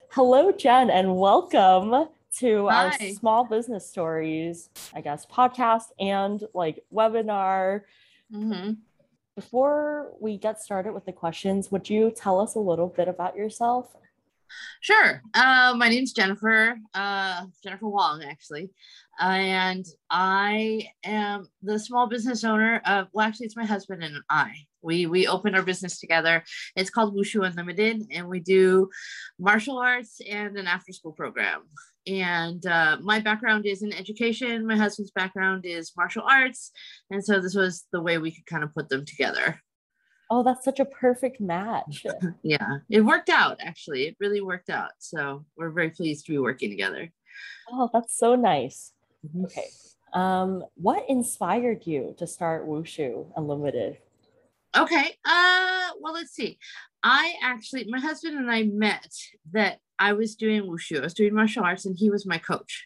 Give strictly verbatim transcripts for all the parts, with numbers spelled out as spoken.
Hello, Jen, and welcome to our Hi. small business stories, I guess, podcast and like webinar. hmm Before we get started with the questions, would you tell us a little bit about yourself? Sure. Uh, my name's Jennifer, uh, Jennifer Wong, actually. And I am the small business owner of, well, actually, it's my husband and I. We we opened our business together. It's called Wushu Unlimited, and we do martial arts and an after school program. And uh, my background is in education. My husband's background is martial arts. And so this was the way we could kind of put them together. Oh, that's such a perfect match. Yeah, it worked out actually. It really worked out. So we're very pleased to be working together. Oh, that's so nice. Mhm. Okay. Um, what inspired you to start Wushu Unlimited? Okay. Uh, well, let's see. I actually, my husband and I met that I was doing wushu. I was doing martial arts, and he was my coach.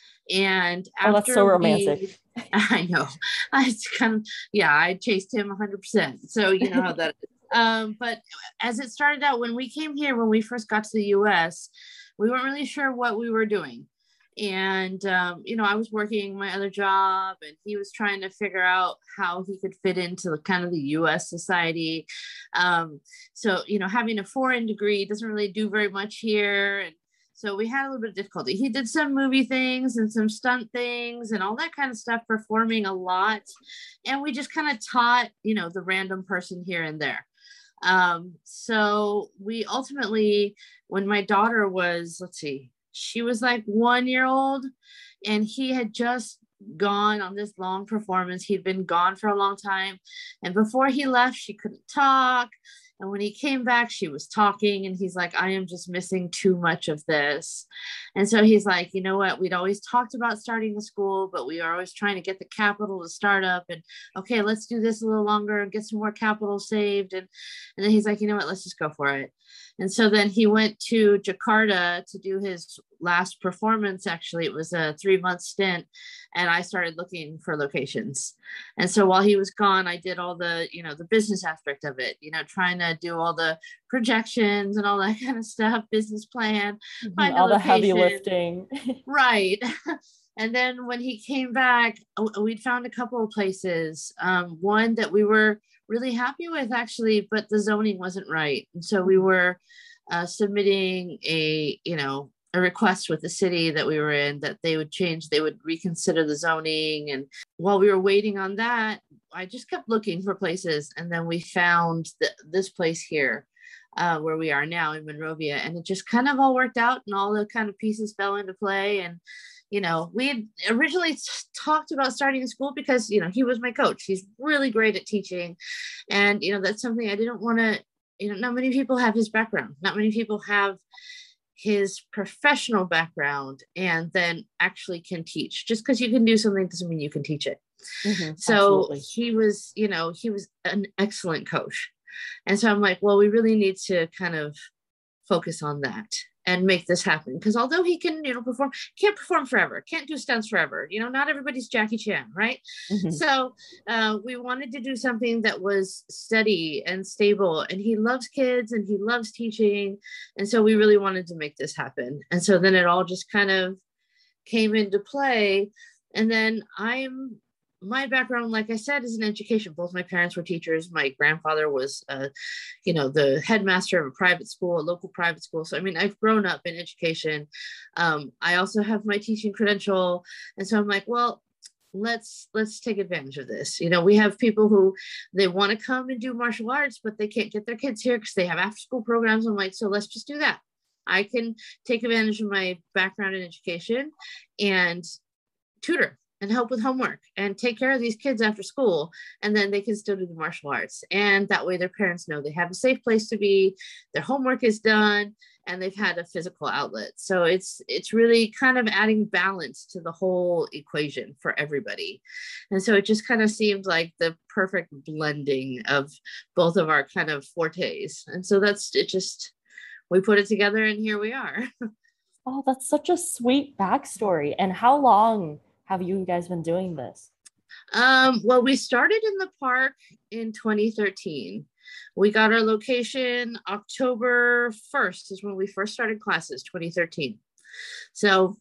And Oh, that's so after we, romantic. I know, I kind of, yeah, I chased him one hundred percent. So you know how that is. Um, but as it started out, when we came here, when we first got to the U S, we weren't really sure what we were doing. And, um, you know, I was working my other job, and he was trying to figure out how he could fit into the kind of the U S society. Um, so, you know, having a foreign degree doesn't really do very much here. And so we had a little bit of difficulty. He did some movie things and some stunt things and all that kind of stuff, performing a lot. And we just kind of taught, you know, the random person here and there. Um, so we ultimately, when my daughter was, let's see, she was like one year old, and he had just gone on this long performance. He'd been gone for a long time. And before he left, she couldn't talk. And when he came back, she was talking, and he's like, I am just missing too much of this. And so he's like, you know what? We'd always talked about starting a school, but we are always trying to get the capital to start up. And okay, let's do this a little longer and get some more capital saved. And, and then he's like, you know what? Let's just go for it. And so then he went to Jakarta to do his last performance. Actually, it was a three month stint, and I started looking for locations. And so while he was gone, I did all the, you know, the business aspect of it, you know, trying to do all the projections and all that kind of stuff, business plan, Mhm, find a all the heavy location. lifting. Right. And then when he came back, we'd found a couple of places. Um, one that we were really happy with, actually, but the zoning wasn't right. And so we were uh, submitting a, you know, a request with the city that we were in that they would change, they would reconsider the zoning. And while we were waiting on that, I just kept looking for places. And then we found th- this place here. Uh, where we are now in Monrovia, and it just kind of all worked out, and all the kind of pieces fell into play. And you know, we had originally talked about starting a school because, you know, he was my coach. He's really great at teaching. And, you know, that's something I didn't want to, you know, not many people have his background. Not many people have his professional background and then actually can teach. Just because you can do something doesn't mean you can teach it. Mhm, So absolutely. he was, you know, he was an excellent coach. And so I'm like, well, we really need to kind of focus on that and make this happen. Because although he can, you know, perform, can't perform forever, can't do stunts forever. You know, not everybody's Jackie Chan, right? Mhm. So uh, we wanted to do something that was steady and stable. And he loves kids and he loves teaching. And so we really wanted to make this happen. And so then it all just kind of came into play. And then I'm my background, like I said, is in education. Both my parents were teachers. My grandfather was, uh, you know, the headmaster of a private school, a local private school. So, I mean, I've grown up in education. Um, I also have my teaching credential. And so I'm like, well, let's let's take advantage of this. You know, we have people who they want to come and do martial arts, but they can't get their kids here because they have after school programs. I'm like, so let's just do that. I can take advantage of my background in education and tutor and help with homework and take care of these kids after school, and then they can still do the martial arts, and that way their parents know they have a safe place to be, their homework is done, and they've had a physical outlet. So it's it's really kind of adding balance to the whole equation for everybody. And so it just kind of seemed like the perfect blending of both of our kind of fortes. And so that's it. Just we put it together, and here we are. Oh, that's such a sweet backstory. And how long have you guys been doing this? Um, well, we started in the park in twenty thirteen. We got our location October first is when we first started classes, twenty thirteen. So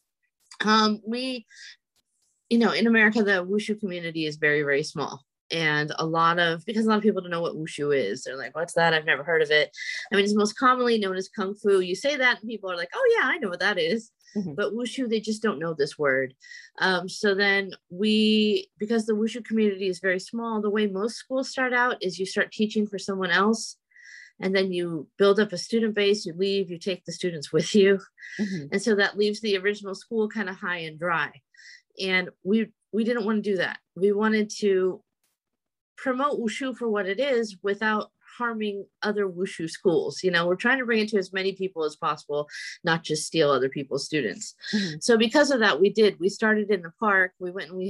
um, we, you know, in America, the wushu community is very, very small. And a lot of, because a lot of people don't know what wushu is. They're like, what's that? I've never heard of it. I mean, it's most commonly known as Kung Fu. You say that and people are like, oh yeah, I know what that is. Mm-hmm. But wushu, they just don't know this word. Um, so then we, because the wushu community is very small, the way most schools start out is you start teaching for someone else. And then you build up a student base, you leave, you take the students with you. Mm-hmm. And so that leaves the original school kind of high and dry. And we we didn't want to do that. We wanted to promote wushu for what it is without harming other wushu schools. You know, we're trying to bring it to as many people as possible, not just steal other people's students. Mm-hmm. So because of that, we did. We started in the park. We went and we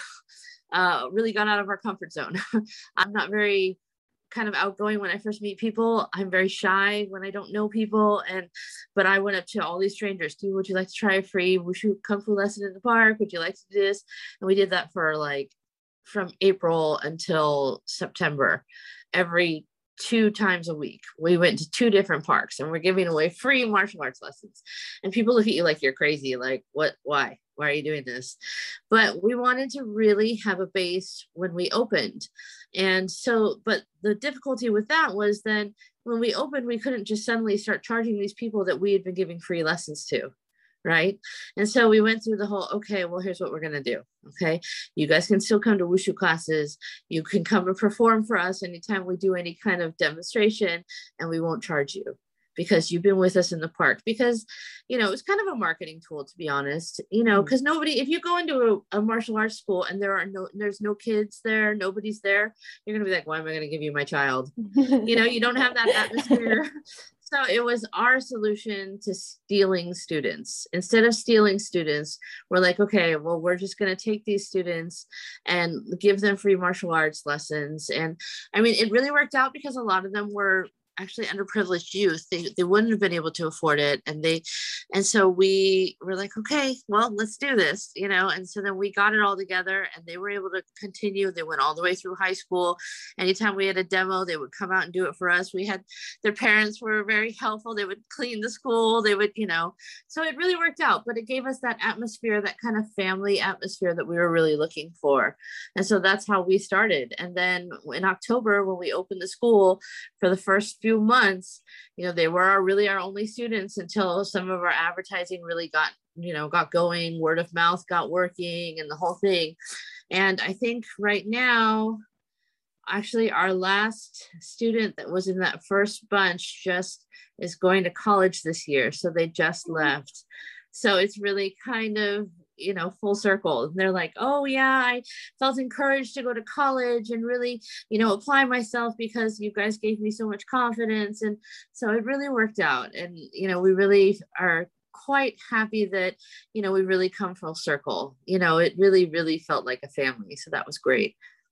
uh, really got out of our comfort zone. I'm not very kind of outgoing when I first meet people. I'm very shy when I don't know people. And, but I went up to all these strangers. Do would you like to try a free wushu kung fu lesson in the park? Would you like to do this? And we did that for like, from April until September, every two times a week. We went to two different parks and we're giving away free martial arts lessons. And people look at you like you're crazy. Like, what, why? Why are you doing this? But we wanted to really have a base when we opened. And so, but the difficulty with that was then when we opened, we couldn't just suddenly start charging these people that we had been giving free lessons to, right? And so we went through the whole, okay, well, here's what we're going to do. Okay. You guys can still come to wushu classes. You can come and perform for us anytime we do any kind of demonstration, and we won't charge you, because you've been with us in the park. Because, you know, it's kind of a marketing tool, to be honest, you know, because nobody, if you go into a, a martial arts school and there are no, there's no kids there, nobody's there, you're going to be like, why am I going to give you my child? You know, you don't have that atmosphere. So it was our solution to stealing students. Instead of stealing students, we're like, okay, well, we're just going to take these students and give them free martial arts lessons. And I mean, it really worked out because a lot of them were actually underprivileged youth. They, they wouldn't have been able to afford it. And they, and so we were like, okay, well, let's do this, you know? And so then we got it all together and they were able to continue. They went all the way through high school. Anytime we had a demo, they would come out and do it for us. We had, their parents were very helpful. They would clean the school. They would, you know, so it really worked out, but it gave us that atmosphere, that kind of family atmosphere that we were really looking for. And so that's how we started. And then in October, when we opened the school for the first few months, you know, they were our, really our only students until some of our advertising really got, you know, got going, word of mouth got working and the whole thing. And I think right now, actually our last student that was in that first bunch just is going to college this year. So they just left. So it's really kind of, you know, full circle. And they're like, oh yeah, I felt encouraged to go to college and really, you know, apply myself because you guys gave me so much confidence. And so it really worked out. And, you know, we really are quite happy that, you know, we really come full circle. You know, it really, really felt like a family. So that was great.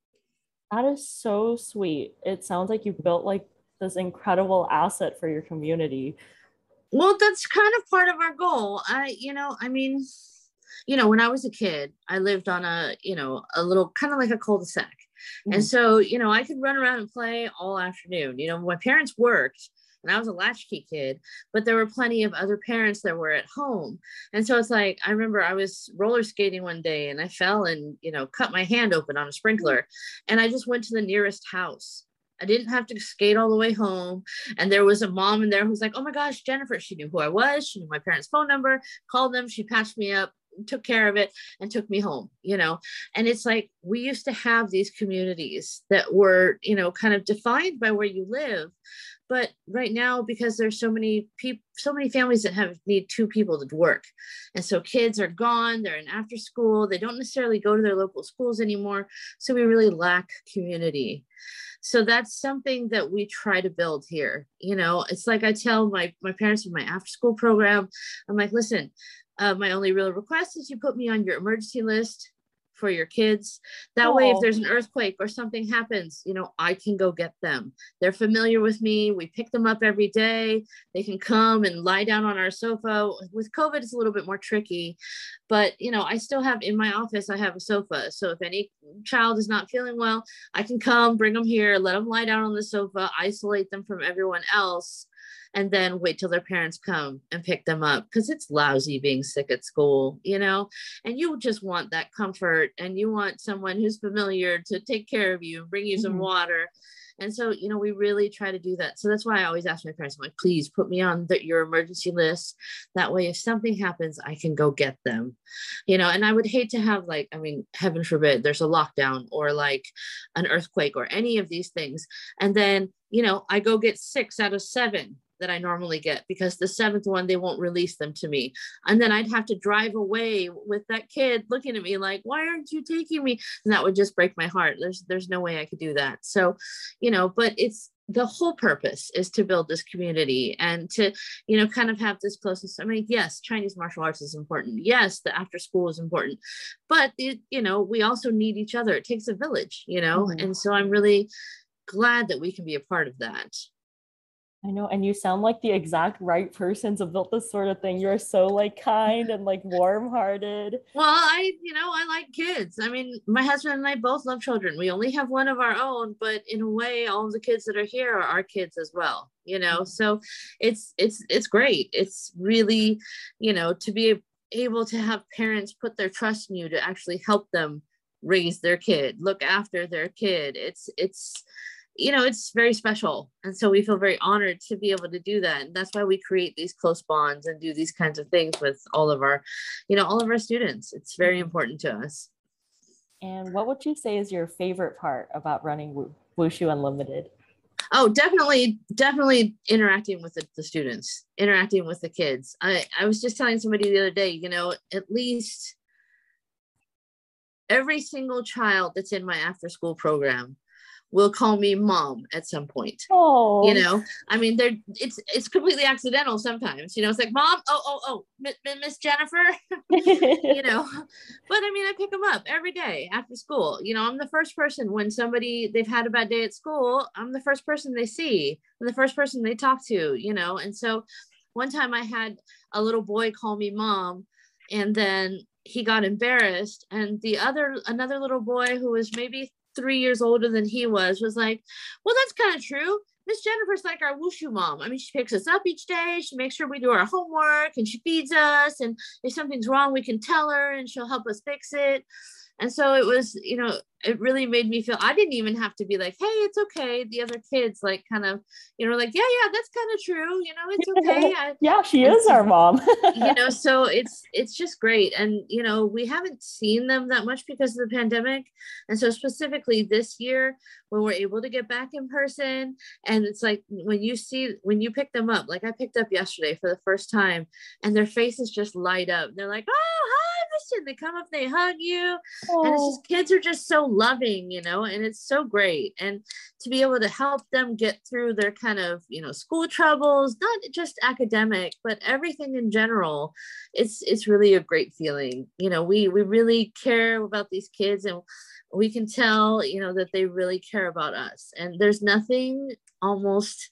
That is so sweet. It sounds like you built like this incredible asset for your community. Well, that's kind of part of our goal. I, you know, I mean, you know, when I was a kid, I lived on a, you know, a little kind of like a cul-de-sac. Mm-hmm. And so, you know, I could run around and play all afternoon. You know, my parents worked and I was a latchkey kid, but there were plenty of other parents that were at home. And so it's like, I remember I was roller skating one day and I fell and, you know, cut my hand open on a sprinkler. Mm-hmm. And I just went to the nearest house. I didn't have to skate all the way home. And there was a mom in there who's like, oh my gosh, Jennifer, she knew who I was. She knew my parents' phone number, called them, she patched me up, took care of it and took me home, you know. And it's like, we used to have these communities that were, you know, kind of defined by where you live. But right now, because there's so many people, so many families that have need two people to work. And so kids are gone, they're in after school, they don't necessarily go to their local schools anymore. So we really lack community. So that's something that we try to build here. You know, it's like I tell my, my parents in my after school program, I'm like, listen, Uh, my only real request is you put me on your emergency list for your kids. That way, if Oh. there's an earthquake or something happens, you know, I can go get them. They're familiar with me. We pick them up every day. They can come and lie down on our sofa. With COVID, it's a little bit more tricky, but you know, I still have in my office, I have a sofa. So if any child is not feeling well, I can come, bring them here, let them lie down on the sofa, isolate them from everyone else, and then wait till their parents come and pick them up, because it's lousy being sick at school, you know, and you just want that comfort, and you want someone who's familiar to take care of you and bring you some Mm-hmm. water. And so, you know, we really try to do that. So that's why I always ask my parents, I'm like, please put me on the, your emergency list. That way, if something happens, I can go get them, you know. And I would hate to have, like, I mean, heaven forbid, there's a lockdown or like an earthquake or any of these things. And then, you know, I go get six out of seven that I normally get, because the seventh one, they won't release them to me. And then I'd have to drive away with that kid looking at me like, why aren't you taking me? And that would just break my heart. There's, there's no way I could do that. So, you know, but it's, the whole purpose is to build this community and to, you know, kind of have this closeness. I mean, yes, Chinese martial arts is important. Yes, the after school is important, but it, you know, we also need each other. It takes a village, you know? Mm-hmm. And so I'm really glad that we can be a part of that. I know, and you sound like the exact right person to build this sort of thing. You're so like kind and like warm-hearted. Well, I, you know, I like kids. I mean, my husband and I both love children. We only have one of our own, but in a way, all of the kids that are here are our kids as well, you know? So it's, it's, it's great. It's really, you know, to be able to have parents put their trust in you to actually help them raise their kid, look after their kid. It's, it's, you know, it's very special. And so we feel very honored to be able to do that. And that's why we create these close bonds and do these kinds of things with all of our, you know, all of our students. It's very important to us. And what would you say is your favorite part about running Wushu Unlimited? Oh, definitely, definitely interacting with the, the students, interacting with the kids. I, I was just telling somebody the other day, you know, at least every single child that's in my after school program will call me mom at some point. Oh, you know, I mean, they're it's it's completely accidental sometimes. You know, it's like, mom, oh oh oh, Miss Jennifer, you know. But I mean, I pick them up every day after school. You know, I'm the first person when somebody they've had a bad day at school. I'm the first person they see and the first person they talk to. You know, and so one time I had a little boy call me mom, and then he got embarrassed, and the other another little boy who was maybe three years older than he was, was like, well, that's kind of true. Miss Jennifer's like our Wushu mom. I mean, she picks us up each day. She makes sure we do our homework and she feeds us. And if something's wrong, we can tell her and she'll help us fix it. And so it was, you know, it really made me feel, I didn't even have to be like, hey, it's okay. The other kids like kind of, you know, like, yeah, yeah, that's kind of true. You know, it's okay. I, yeah, she is our mom. you know, so it's, it's just great. And, you know, we haven't seen them that much because of the pandemic. And so specifically this year, when we're able to get back in person, and it's like, when you see, when you pick them up, like I picked up yesterday for the first time, and their faces just light up. They're like, oh, hi, Miss. They come up, they hug you. Oh. And it's just, kids are just so loving, you know, and it's so great. And to be able to help them get through their kind of, you know, school troubles, not just academic, but everything in general, it's, it's really a great feeling. You know, we, we really care about these kids, and we can tell, you know, that they really care about us. And there's nothing almost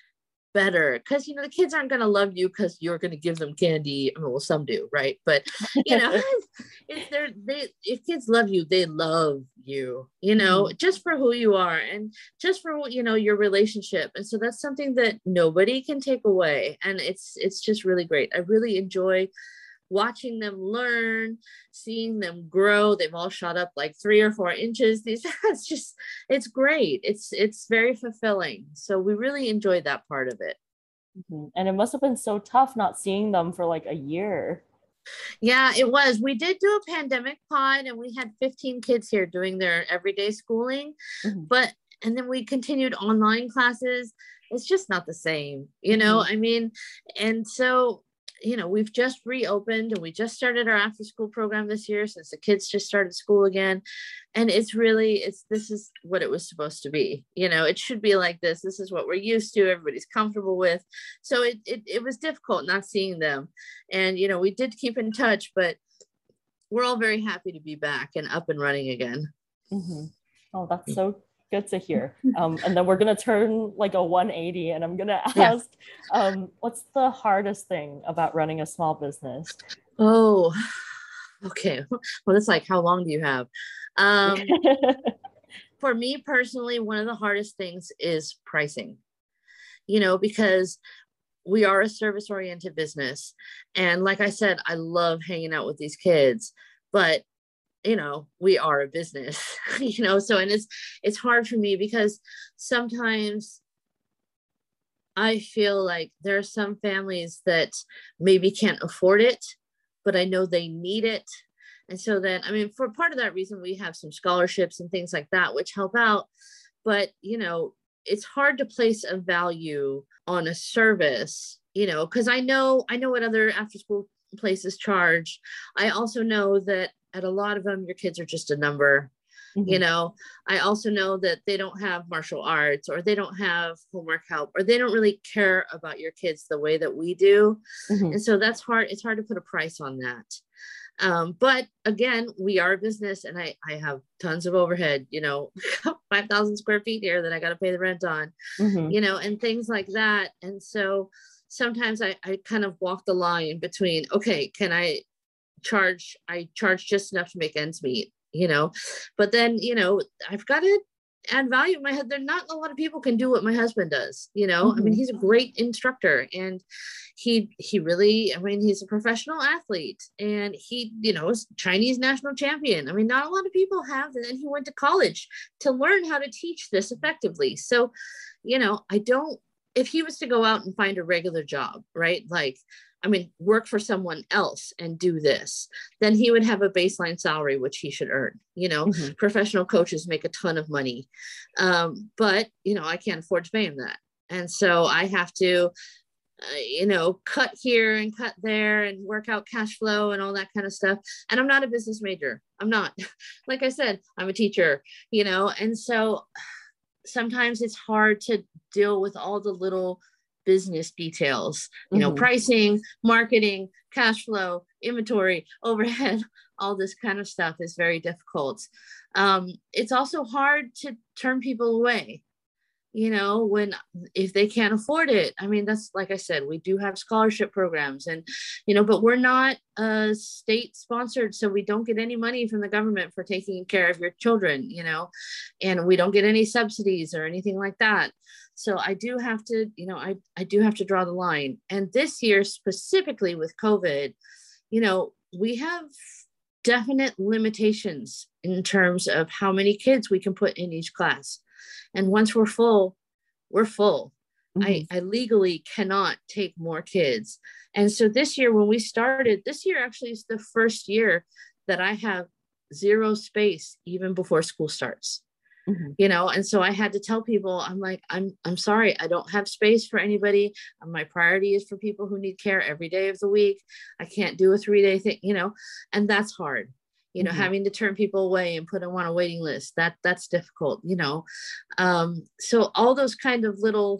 better, because, you know, the kids aren't going to love you because you're going to give them candy. I mean, well, some do, right? But, you know, if they're, they, if kids love you, they love you, you know, mm-hmm. just for who you are and just for, you know, your relationship. And so that's something that nobody can take away. And it's, it's just really great. I really enjoy watching them learn, seeing them grow. They've all shot up like three or four inches. These, it's just, it's great. It's, it's very fulfilling. So we really enjoyed that part of it. Mm-hmm. And it must have been so tough not seeing them for like a year. Yeah, it was. We did do a pandemic pod, and we had fifteen kids here doing their everyday schooling, mm-hmm. but, and then we continued online classes. It's just not the same, you know, mm-hmm. I mean, and so, you know, we've just reopened, and we just started our after school program this year since the kids just started school again. And it's really, it's, this is what it was supposed to be. You know, it should be like this. This is what we're used to. Everybody's comfortable with. So it, it, it was difficult not seeing them. And, you know, we did keep in touch, but we're all very happy to be back and up and running again. Mm-hmm. Oh, that's so good to hear. Um, and then we're gonna turn like a one eighty, and I'm gonna ask, yeah. um, what's the hardest thing about running a small business? Oh, okay. Well, it's like, how long do you have? Um, for me personally, one of the hardest things is pricing. You know, because we are a service-oriented business, and like I said, I love hanging out with these kids, but you know, we are a business, you know, so, and it's, it's hard for me because sometimes I feel like there are some families that maybe can't afford it, but I know they need it. And so then, I mean, for part of that reason, we have some scholarships and things like that, which help out. But, you know, it's hard to place a value on a service, you know, because I know, I know what other after school places charge. I also know that at a lot of them, your kids are just a number. Mm-hmm. You know, I also know that they don't have martial arts, or they don't have homework help, or they don't really care about your kids the way that we do. Mm-hmm. And so that's hard. It's hard to put a price on that. Um, but again, we are a business, and I, I have tons of overhead, you know, five thousand square feet here that I got to pay the rent on, mm-hmm. you know, and things like that. And so sometimes I, I kind of walk the line between, okay, can I charge, I charge just enough to make ends meet, you know, but then, you know, I've got to add value in my head. There not a lot of people can do what my husband does, you know. Mm-hmm. I mean, he's a great instructor, and he, he really, I mean, he's a professional athlete, and he, you know, is Chinese national champion. I mean, not a lot of people have, and then he went to college to learn how to teach this effectively. So, you know, I don't, if he was to go out and find a regular job, right? Like, I mean, work for someone else and do this, then he would have a baseline salary, which he should earn. You know, mm-hmm. Professional coaches make a ton of money. Um, but, you know, I can't afford to pay him that. And so I have to, uh, you know, cut here and cut there and work out cash flow and all that kind of stuff. And I'm not a business major. I'm not. Like I said, I'm a teacher, you know, and so sometimes it's hard to deal with all the little business details, you know, mm-hmm. pricing, marketing, cash flow, inventory, overhead, all this kind of stuff is very difficult. Um, it's also hard to turn people away, you know, when, if they can't afford it. I mean, that's, like I said, we do have scholarship programs, and, you know, but we're not uh, state sponsored. So we don't get any money from the government for taking care of your children, you know, and we don't get any subsidies or anything like that. So I do have to, you know, I, I do have to draw the line. And this year, specifically with COVID, you know, we have definite limitations in terms of how many kids we can put in each class. And once we're full, we're full. Mm-hmm. I, I legally cannot take more kids. And so this year, when we started, this year actually is the first year that I have zero space even before school starts. Mm-hmm. You know, and so I had to tell people, I'm like, I'm, I'm sorry, I don't have space for anybody. My priority is for people who need care every day of the week. I can't do a three day thing, you know, and that's hard, you know, mm-hmm. having to turn people away and put them on a waiting list, that that's difficult, you know? Um, so all those kind of little,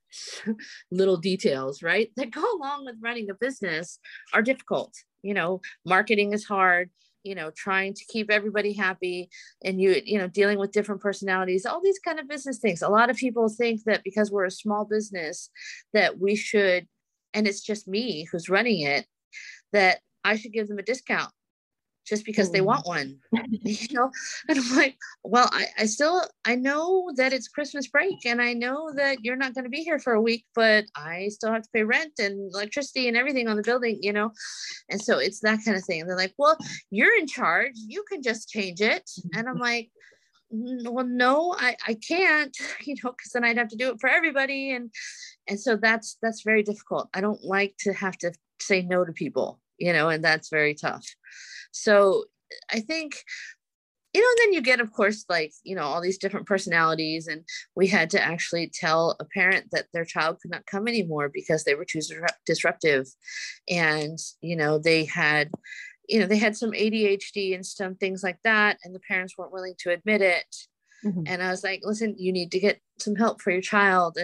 little details, right, that go along with running a business are difficult. You know, marketing is hard. You know, trying to keep everybody happy, and you, you know, dealing with different personalities, all these kind of business things. A lot of people think that because we're a small business that we should, and it's just me who's running it, that I should give them a discount just because they want one, you know? And I'm like, well, I, I still, I know that it's Christmas break, and I know that you're not going to be here for a week, but I still have to pay rent and electricity and everything on the building, you know? And so it's that kind of thing. And they're like, well, you're in charge, you can just change it. And I'm like, well, no, I, I can't, you know, because then I'd have to do it for everybody. And, and so that's, that's very difficult. I don't like to have to say no to people, you know, and that's very tough. So I think, you know, then you get, of course, like, you know, all these different personalities, and we had to actually tell a parent that their child could not come anymore because they were too disruptive. And, you know, they had, you know, they had some A D H D and some things like that, and the parents weren't willing to admit it. Mm-hmm. And I was like, listen, you need to get some help for your child. And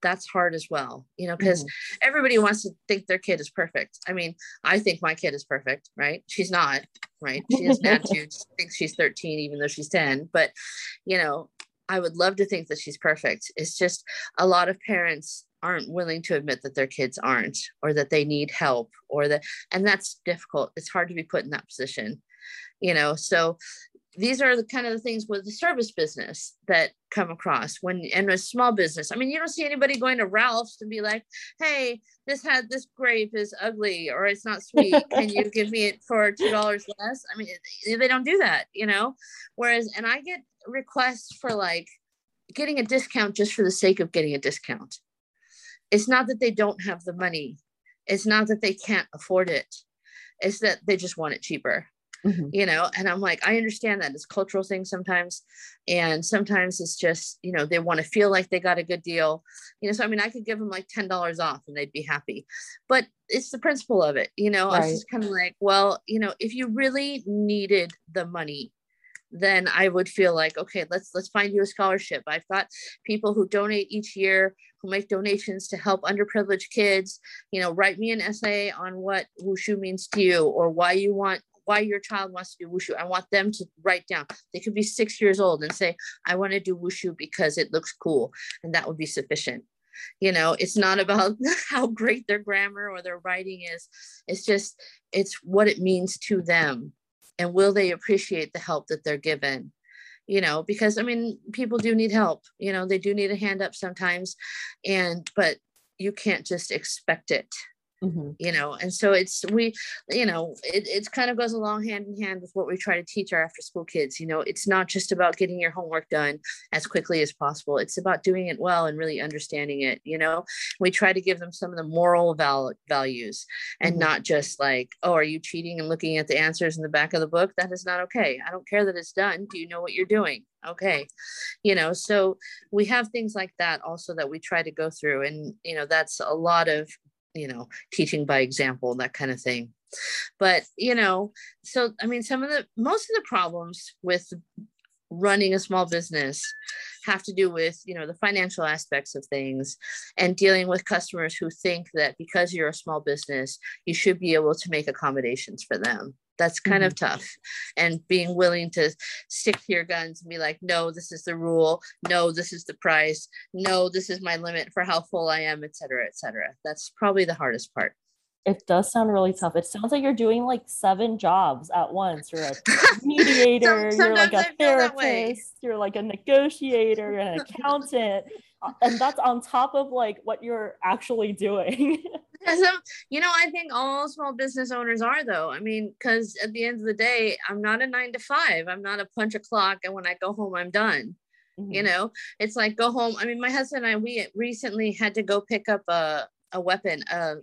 that's hard as well, you know, because Mm-hmm. everybody wants to think their kid is perfect. I mean, I think my kid is perfect, right? She's not, right? She has an attitude. She thinks she's thirteen, even though she's ten. But, you know, I would love to think that she's perfect. It's just a lot of parents aren't willing to admit that their kids aren't, or that they need help, or that, and that's difficult. It's hard to be put in that position, you know? So these are the kind of the things with the service business that come across when, and a small business. I mean, you don't see anybody going to Ralph's and be like, hey, this had this grape is ugly, or it's not sweet. Can you give me it for two dollars less? I mean, they don't do that, you know? Whereas, and I get requests for like getting a discount just for the sake of getting a discount. It's not that they don't have the money. It's not that they can't afford it. It's that they just want it cheaper. Mm-hmm. You know, and I'm like, I understand that it's a cultural thing sometimes. And sometimes it's just, you know, they want to feel like they got a good deal, you know, so, I mean, I could give them like ten dollars off and they'd be happy, but it's the principle of it. You know, right. I was just kind of like, well, you know, if you really needed the money, then I would feel like, okay, let's, let's find you a scholarship. I've got people who donate each year, who make donations to help underprivileged kids, you know, write me an essay on what wushu means to you, or why you want why your child wants to do wushu. I want them to write down. They could be six years old and say, I want to do wushu because it looks cool. And that would be sufficient. You know, it's not about how great their grammar or their writing is. It's just, it's what it means to them. And will they appreciate the help that they're given? You know, because I mean, people do need help, you know, they do need a hand up sometimes. And, but you can't just expect it. Mm-hmm. You know, and so it's, we, you know, it it's kind of goes along hand in hand with what we try to teach our after school kids. You know, it's not just about getting your homework done as quickly as possible. It's about doing it well and really understanding it. You know, we try to give them some of the moral val- values and mm-hmm. not just like, oh, are you cheating and looking at the answers in the back of the book? That is not okay. I don't care that it's done. Do you know what you're doing? Okay. You know, so we have things like that also that we try to go through. And, you know, that's a lot of, you know, teaching by example, that kind of thing. But, you know, so, I mean, some of the, most of the problems with running a small business have to do with, you know, the financial aspects of things and dealing with customers who think that because you're a small business, you should be able to make accommodations for them. That's kind mm-hmm. of tough. And being willing to stick to your guns and be like, no, this is the rule. No, this is the price. No, this is my limit for how full I am, et cetera, et cetera. That's probably the hardest part. It does sound really tough. It sounds like you're doing like seven jobs at once. You're a mediator, Some, you're like a therapist, you're like a negotiator, an accountant. And that's on top of like what you're actually doing. So, you know, I think all small business owners are, though. I mean, because at the end of the day, I'm not a nine to five. I'm not a punch a clock. And when I go home, I'm done. Mm-hmm. You know, it's like go home. I mean, my husband and I, we recently had to go pick up a, a weapon. Uh,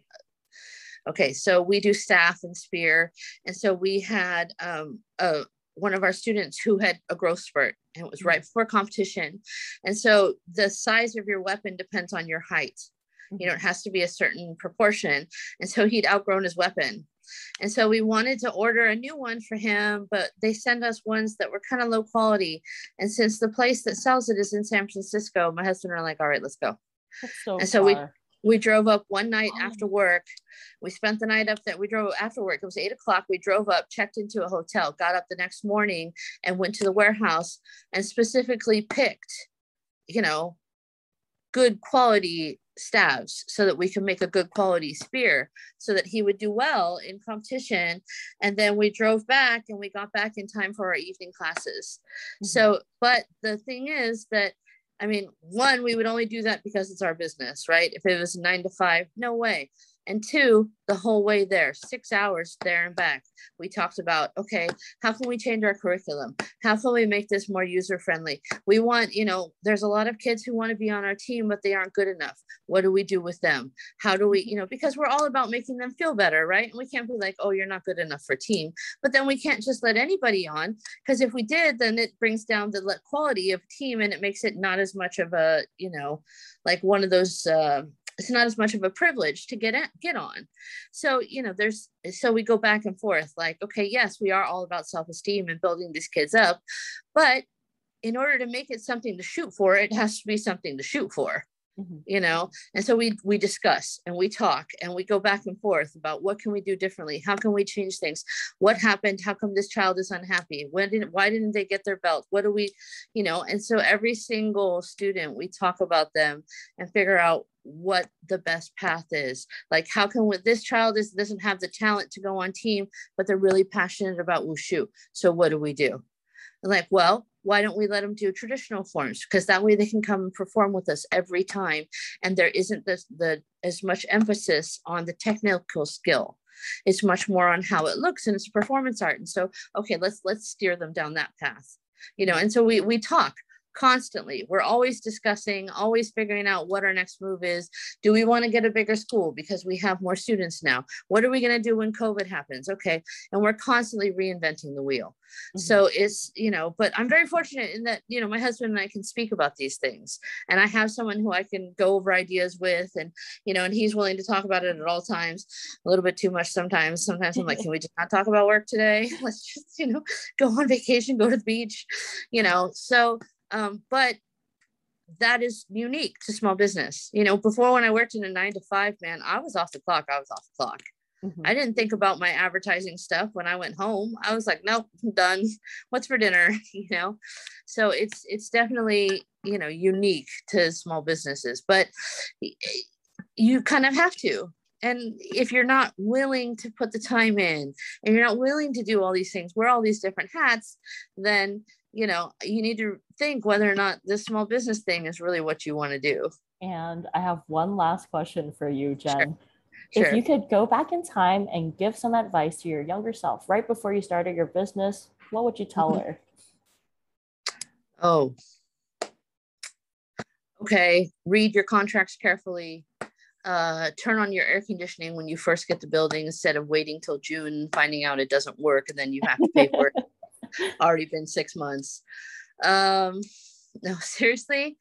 okay, so we do staff and spear. And so we had um, a one of our students who had a growth spurt, and it was right before competition. And so the size of your weapon depends on your height. You know, it has to be a certain proportion. And so he'd outgrown his weapon. And so we wanted to order a new one for him, but they send us ones that were kind of low quality. And since the place that sells it is in San Francisco, my husband and I are like, all right, let's go. So and so far. we we drove up one night oh. after work. We spent the night up that we drove after work. It was eight o'clock. We drove up, checked into a hotel, got up the next morning and went to the warehouse and specifically picked, you know, good quality staves so that we can make a good quality spear so that he would do well in competition. And then we drove back and we got back in time for our evening classes. Mm-hmm. So, but the thing is that, I mean, one, we would only do that because it's our business, right? If it was nine to five, no way. And two, the whole way there, six hours there and back, we talked about, okay, how can we change our curriculum? How can we make this more user-friendly? We want, you know, there's a lot of kids who want to be on our team, but they aren't good enough. What do we do with them? How do we, you know, because we're all about making them feel better, right? And we can't be like, oh, you're not good enough for team. But then we can't just let anybody on, because if we did, then it brings down the quality of team and it makes it not as much of a, you know, like one of those, uh, it's not as much of a privilege to get at, get on. So, you know, there's, so we go back and forth like, okay, yes, we are all about self-esteem and building these kids up, but in order to make it something to shoot for, it has to be something to shoot for. mm-hmm. you know? And so we, we discuss and we talk and we go back and forth about what can we do differently? How can we change things? What happened? How come this child is unhappy? When didn't, why didn't they get their belt? What do we, you know? And so every single student, we talk about them and figure out what the best path is. Like, how can we, this child is, doesn't have the talent to go on team, but they're really passionate about wushu. So what do we do? And like, well, why don't we let them do traditional forms? Because that way they can come and perform with us every time. And there isn't this, the as much emphasis on the technical skill. It's much more on how it looks, and it's performance art. And so, okay, let's let's steer them down that path. You know, and so we we talk constantly. We're always discussing, always figuring out what our next move is. Do we want to get a bigger school because we have more students now? What are we going to do when COVID happens? Okay. And we're constantly reinventing the wheel. Mm-hmm. So it's, you know, but I'm very fortunate in that, you know, my husband and I can speak about these things, and I have someone who I can go over ideas with, and, you know, and he's willing to talk about it at all times, a little bit too much sometimes. Sometimes I'm like, can we just not talk about work today? Let's just, you know, go on vacation, go to the beach, you know, so Um, but that is unique to small business. You know, before, when I worked in a nine to five, man, I was off the clock. I was off the clock. Mm-hmm. I didn't think about my advertising stuff when I went home. I was like, nope, I'm done. What's for dinner? You know? So it's, it's definitely, you know, unique to small businesses, but you kind of have to. And if you're not willing to put the time in, and you're not willing to do all these things, wear all these different hats, then, you know, you need to think whether or not this small business thing is really what you want to do. And I have one last question for you, Jen. Sure. If Sure. you could go back in time and give some advice to your younger self right before you started your business, what would you tell mm-hmm. her? Oh, okay. Read your contracts carefully. Uh, turn on your air conditioning when you first get the building, instead of waiting till June, finding out it doesn't work, and then you have to pay for it. Already been six months. Um, no, seriously,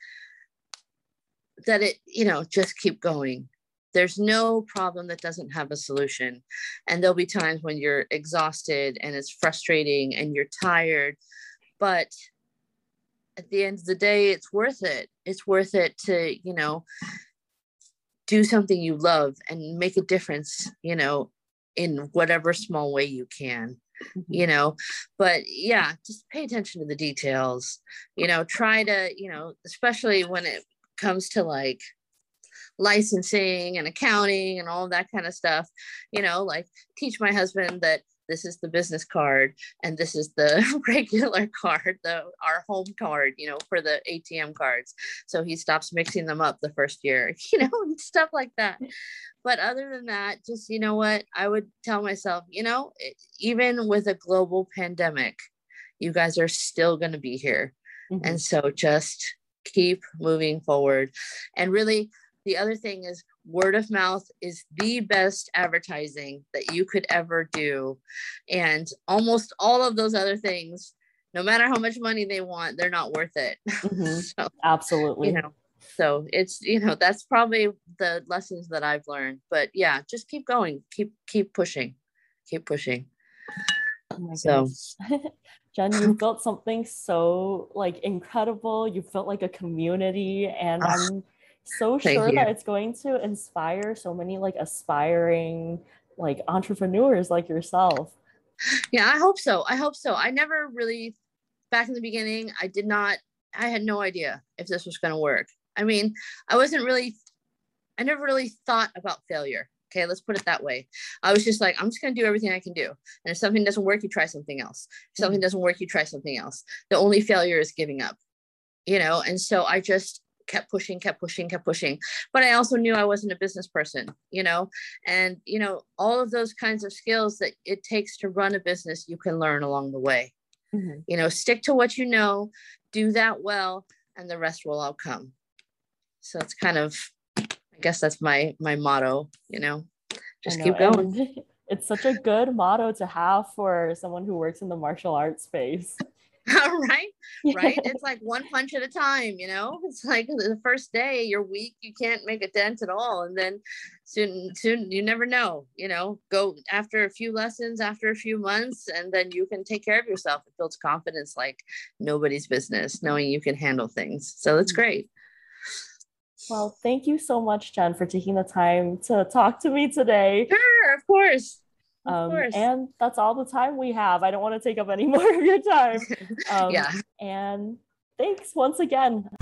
that it, you know, just keep going. There's no problem that doesn't have a solution. And there'll be times when you're exhausted and it's frustrating and you're tired, but at the end of the day, it's worth it. It's worth it to, you know, do something you love and make a difference, you know, in whatever small way you can. You know, but yeah, just pay attention to the details, you know, try to, you know, especially when it comes to like licensing and accounting and all that kind of stuff, you know, like teach my husband that this is the business card and this is the regular card, the our home card, you know, for the A T M cards. So he stops mixing them up the first year, you know, and stuff like that. But other than that, just, you know what, I would tell myself, you know, even with a global pandemic, you guys are still going to be here. Mm-hmm. And so just keep moving forward. And really, the other thing is, word of mouth is the best advertising that you could ever do. And almost all of those other things, no matter how much money they want, they're not worth it. Mm-hmm. So, absolutely. You know, so it's, you know, that's probably the lessons that I've learned. But yeah, just keep going, keep, keep pushing, keep pushing. Oh so Jen, you've built something so like incredible. You've built like a community, and I'm so sure that it's going to inspire so many like aspiring like entrepreneurs like yourself. Yeah, I hope so. I hope so. I never really, back in the beginning, I did not, I had no idea if this was going to work. I mean, I wasn't really, I never really thought about failure. Okay, let's put it that way. I was just like, I'm just going to do everything I can do. And if something doesn't work, you try something else. If something doesn't work, you try something else. The only failure is giving up, you know? And so I just kept pushing, kept pushing, kept pushing. But I also knew I wasn't a business person, you know? And, you know, all of those kinds of skills that it takes to run a business, you can learn along the way. Mm-hmm. You know, stick to what you know, do that well, and the rest will all come. So it's kind of, I guess that's my my motto, you know, just know, keep going. It's such a good motto to have for someone who works in the martial arts space. Right, right. It's like one punch at a time, you know. It's like the first day you're weak, you can't make a dent at all, and then soon, soon you never know, you know. Go after a few lessons, after a few months, and then you can take care of yourself. It builds confidence like nobody's business, knowing you can handle things. So it's great. Well, thank you so much, Jen, for taking the time to talk to me today. Sure, of course. Of um, course. And that's all the time we have. I don't want to take up any more of your time. Um, yeah. And thanks once again.